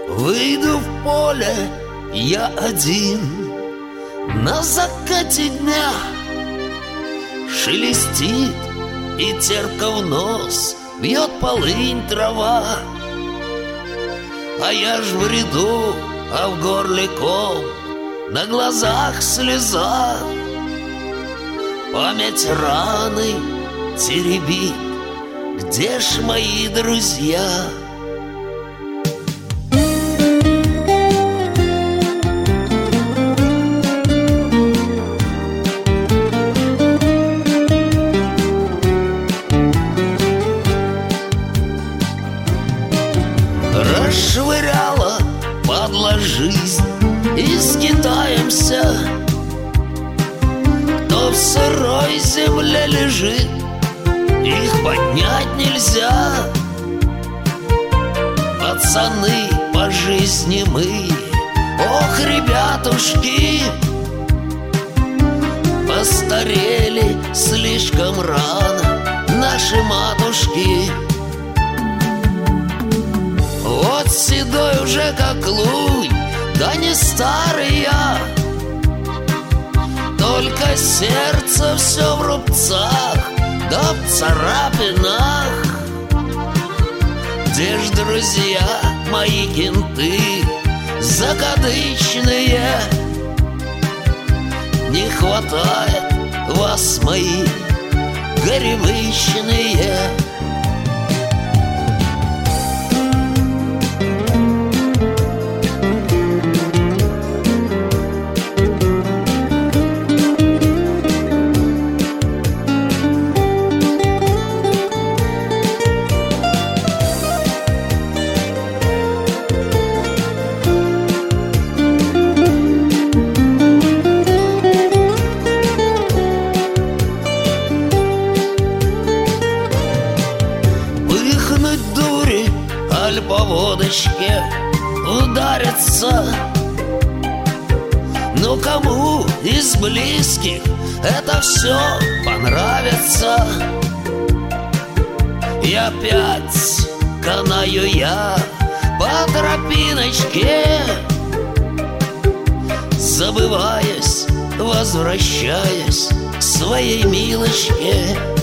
Выйду в поле я один на закате дня. Шелестит и терпко в нос бьет полынь трава. А я ж в ряду, а в горле ком, на глазах слеза. Память раны теребит, где ж мои друзья? Расшвыряла, падла, жизнь, и скитаемся. Кто в сырой земле лежит, их поднять нельзя. Пацаны по жизни мы, ох, ребятушки, постарели слишком рано наши матушки. Вот седой уже как лунь, да не старый я, только сердце все в рубцах, да в царапинах. Где ж, друзья, мои кенты закадычные? Не хватает вас, мои горемычные. По водочке удариться. Но кому из близких это все понравится? И опять канаю я по тропиночке, забываясь, возвращаясь к своей милочке.